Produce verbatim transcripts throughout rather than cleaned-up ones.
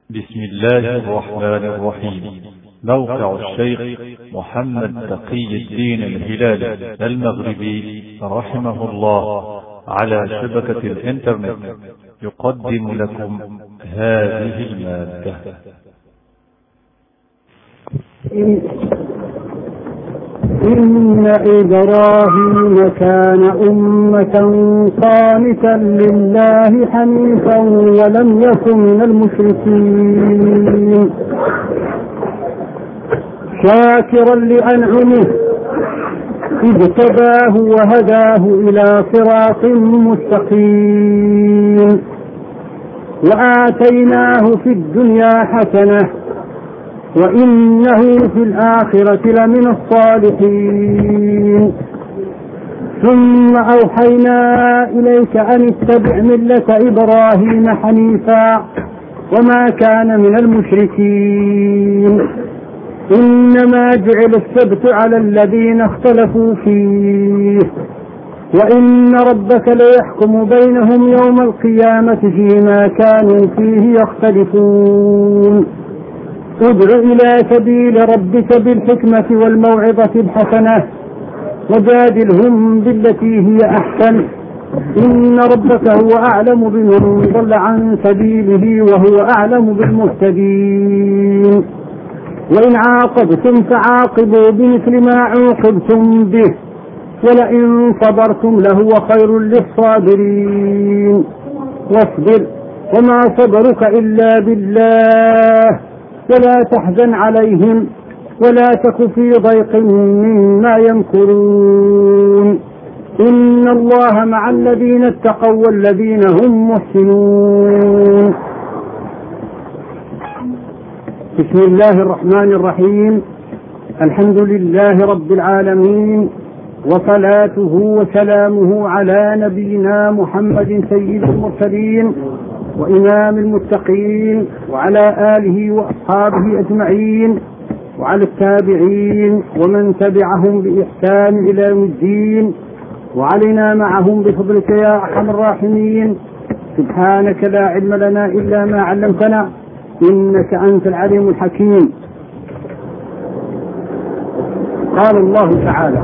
بسم الله الرحمن الرحيم. موقع الشيخ محمد تقي الدين الهلالي المغربي رحمه الله على شبكة الإنترنت يقدم لكم هذه المادة. إن إبراهيم كان أمة قانتا لله حنيفا ولم يكن من المشركين شاكرا لأنعمه اجتباه وهداه إلى صراط مستقيم وآتيناه في الدنيا حسنة وإنه في الآخرة لمن الصالحين ثم أوحينا إليك أن اتبع ملة إبراهيم حنيفا وما كان من المشركين إنما جعل السبت على الذين اختلفوا فيه وإن ربك ليحكم بينهم يوم القيامة فيما كانوا فيه يختلفون ادع إلى سبيل ربك بالحكمة والموعظة الحسنة وجادلهم بالتي هي أحسن إن ربك هو أعلم بمن ضل عن سبيله وهو أعلم بالمهتدين وإن عاقبتم فعاقبوا بمثل ما عوقبتم به ولئن صبرتم لهو خير للصابرين واصبر وما صبرك إلا بالله ولا تحزن عليهم ولا تك في ضيق مما يمكرون إن الله مع الذين اتقوا والذين هم محسنون. بسم الله الرحمن الرحيم. الحمد لله رب العالمين وصلاته وسلامه على نبينا محمد سيد المرسلين وإمام المتقين وعلى آله وأصحابه أجمعين وعلى التابعين ومن تبعهم بإحسان إلى يوم الدين وعلينا معهم بفضلك يا أرحم الراحمين. سبحانك لا علم لنا إلا ما علمتنا إنك أنت العليم الحكيم. قال الله تعالى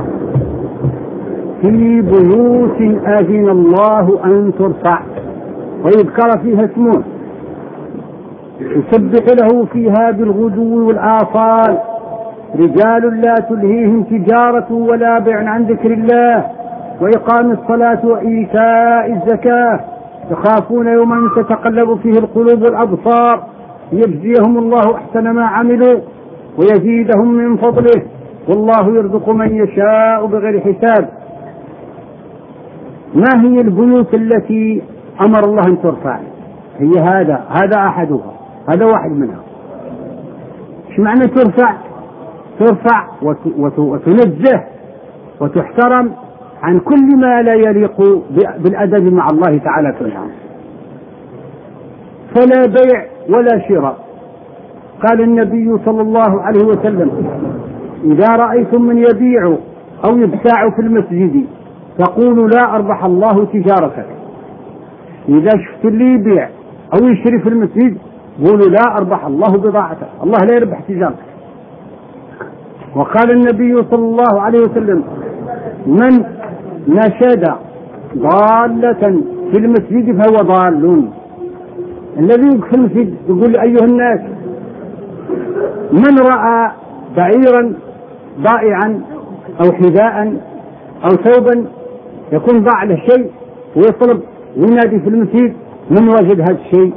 في بيوت أذن الله أن ترفع ويذكر فيها اسمه يسبح له فيها بالغدو والآصال رجال لا تلهيهم تجارة ولا بيع عن ذكر الله وإقام الصلاة وإيتاء الزكاة يخافون يوما تتقلب فيه القلوب والأبصار ليجزيهم الله أحسن ما عملوا ويزيدهم من فضله والله يرزق من يشاء بغير حساب. ما هي البيوت التي أمر الله أن ترفع؟ هي هذا هذا أحدها، هذا واحد منها. إيش معنى ترفع؟ ترفع وتنزه وتحترم عن كل ما لا يليق بالأدب مع الله تعالى فيها. فلا بيع ولا شراء. قال النبي صلى الله عليه وسلم إذا رأيتم من يبيع أو يبتاع في المسجد فقولوا لا أربح الله تجارتك. إذا شفت اللي يبيع أو يشتري في المسجد قولوا لا أربح الله بضاعتك، الله لا يربح تجارتك. وقال النبي صلى الله عليه وسلم من نشد ضالة في المسجد فهو ضال. الذي يقف في المسجد يقول أيها الناس من رأى بعيرا ضائعا أو حذاء أو ثوبا يكون ضاع له شيء ويطلب وينادي في المسجد من وجد هذا الشيء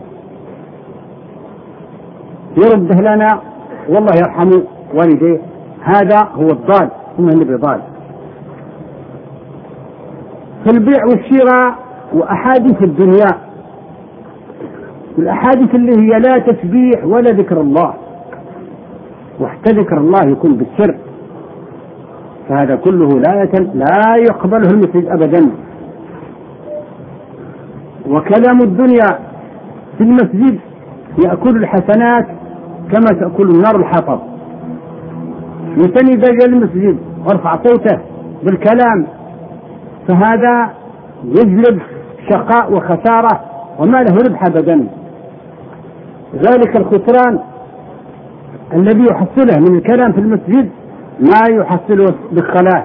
يرده لنا والله يرحم والديه، هذا هو الضال ثم النبي ضال. في البيع والشراء وأحاديث الدنيا والأحاديث اللي هي لا تسبيح ولا ذكر الله، وحتى ذكر الله يكون بالسر، فهذا كله لا لا يقبله المسجد أبدا. وكلام الدنيا في المسجد يأكل الحسنات كما تأكل النار الحطب. مثل إذا جاء المسجد وارفع صوته بالكلام فهذا يجلب شقاء وخسارة وما له ربح أبدا. ذلك الخسران الذي يحصله من الكلام في المسجد ما يحصله بالصلاة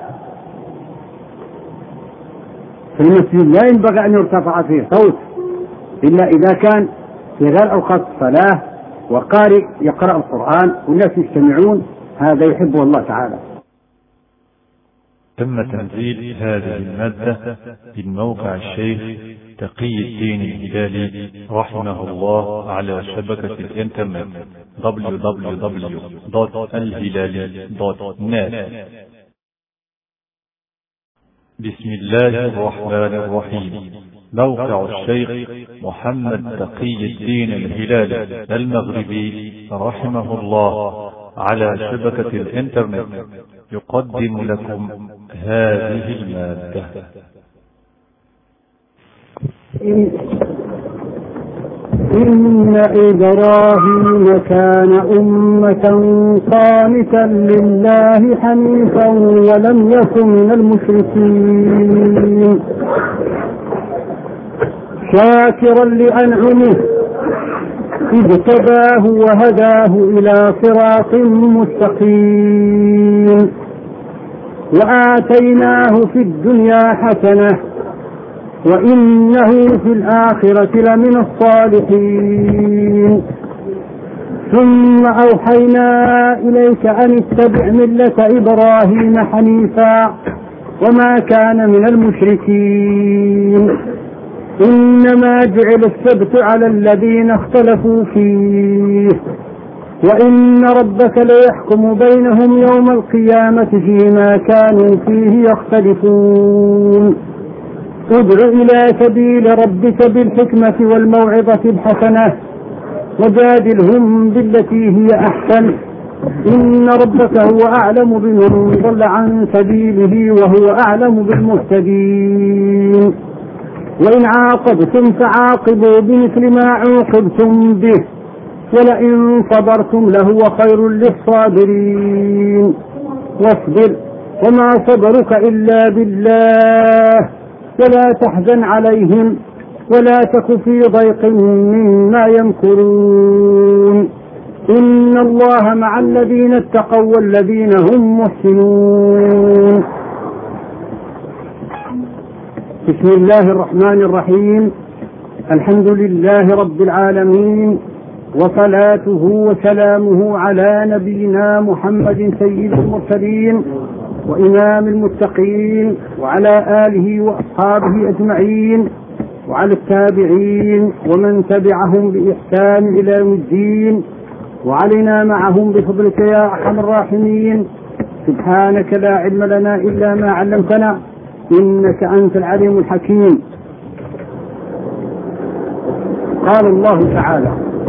في المسجد. لا ينبغي أن يرتفع فيه صوت إلا إذا كان في غير أوقات الصلاة وقارئ يقرأ القرآن والناس يجتمعون، هذا يحبه الله تعالى. تم تنزيل هذه المادة من موقع الشيخ تقي الدين الهلالي رحمه الله على شبكة الإنترنت دبليو دبليو دبليو دوت الهلالي دوت نت. بسم الله الرحمن الرحيم. موقع الشيخ محمد تقي الدين الهلالي المغربي رحمه الله على شبكة الإنترنت يقدم لكم هذه المادة. إن إبراهيم كان أمة قانتا لله حنيفا ولم يكن من المشركين شاكرا لأنعمه اجتباه وهداه إلى صراط مستقيم وآتيناه في الدنيا حسنة وإنه في الآخرة لمن الصالحين ثم أوحينا إليك أن اتبع ملة إبراهيم حنيفا وما كان من المشركين إنما جعل السبت على الذين اختلفوا فيه وإن ربك ليحكم بينهم يوم القيامة فيما كانوا فيه يختلفون ادع إلى سبيل ربك بالحكمة والموعظة الحسنة وجادلهم بالتي هي أحسن إن ربك هو أعلم بمن ضل عن سبيله وهو أعلم بالمهتدين وإن عاقبتم فعاقبوا بمثل ما عوقبتم به ولئن صبرتم لهو خير للصابرين واصبر وما صبرك إلا بالله ولا تحزن عليهم ولا تك في ضيق مما يمكرون إن الله مع الذين اتقوا والذين هم محسنون. بسم الله الرحمن الرحيم. الحمد لله رب العالمين وصلاته وسلامه على نبينا محمد سيد المرسلين وإمام المتقين وعلى آله وأصحابه أجمعين وعلى التابعين ومن تبعهم بإحسان إلى يوم الدين وعلينا معهم بفضلك يا أرحم الراحمين. سبحانك لا علم لنا إلا ما علمتنا إنك أنت العليم الحكيم. قال الله تعالى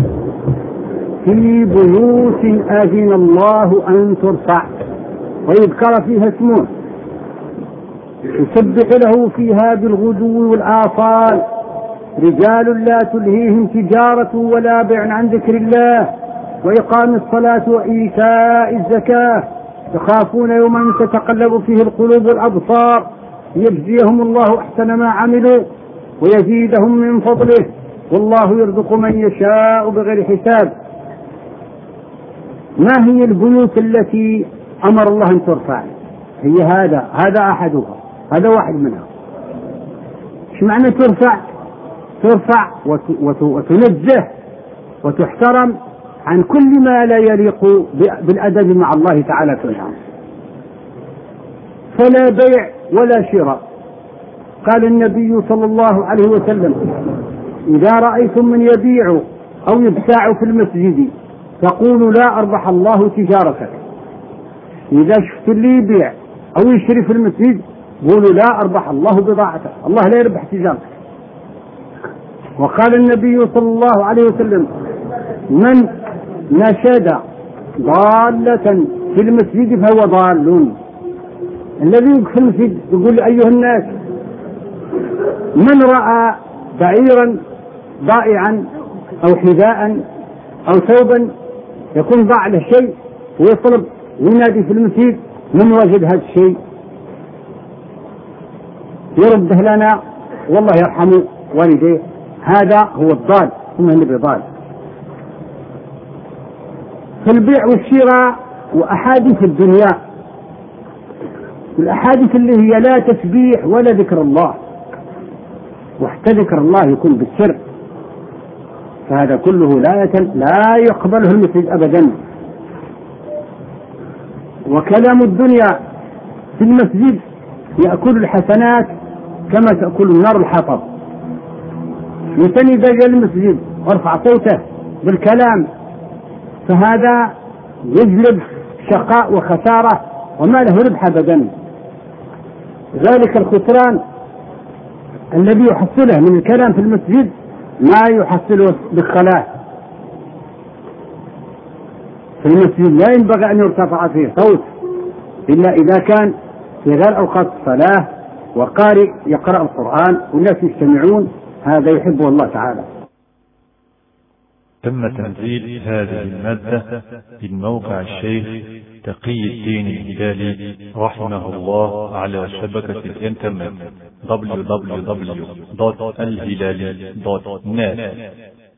في بيوت أذن الله أن ترفع ويذكر فيها اسمه يسبح له فيها بالغدو والآصال رجال لا تلهيهم تجارة ولا بيع عن ذكر الله وإقام الصلاة وإيتاء الزكاة يخافون يوما تتقلب فيه القلوب والأبصار ليجزيهم الله أحسن ما عملوا ويزيدهم من فضله والله يرزق من يشاء بغير حساب. ما هي البيوت التي أمر الله أن ترفع؟ هي هذا هذا أحدها، هذا واحد منها. ايش معنى ترفع؟ ترفع وتنزه وتحترم عن كل ما لا يليق بالأدب مع الله تعالى فيها. فلا بيع ولا شراء. قال النبي صلى الله عليه وسلم إذا رأيتم من يبيع أو يبتاع في المسجد فقولوا لا أربح الله تجارتك. إذا شفت اللي يبيع أو يشتري في المسجد قولوا لا أربح الله بضاعتك، الله لا يربح تجارتك. وقال النبي صلى الله عليه وسلم من نشد ضالة في المسجد فهو ضال. الذي في المسجد يقول أيها الناس من رأى بعيرا ضائعا أو حذاء أو ثوبا يكون ضاع له شيء ويطلب وينادي في المسجد من وجد هذا الشيء يرده لنا والله يرحم والديه، هذا هو الضال ثم النبي ضال. في البيع والشراء وأحاديث الدنيا، الأحاديث اللي هي لا تسبيح ولا ذكر الله، وحتى ذكر الله يكون بالسر، فهذا كله لا لا يقبله المسجد أبدا. وكلام الدنيا في المسجد يأكل الحسنات كما تأكل النار الحطب. الإنسان إذا جاء المسجد ورفع صوته بالكلام فهذا يجلب شقاء وخسارة وما له ربح أبدا. ذلك الخسران الذي يحصله من الكلام في المسجد ما يحصله بالصلاة. في المسجد لا ينبغي أن يرتفع فيه صوت إلا إذا كان في غير أوقات الصلاة وقارئ يقرأ القرآن والناس يستمعون، هذا يحبه الله تعالى. تم تنزيل هذه المادة من موقع الشيخ تقي الدين الهلالي رحمه الله على شبكة الإنترنت دبليو دبليو دبليو دوت الهلالي دوت نت.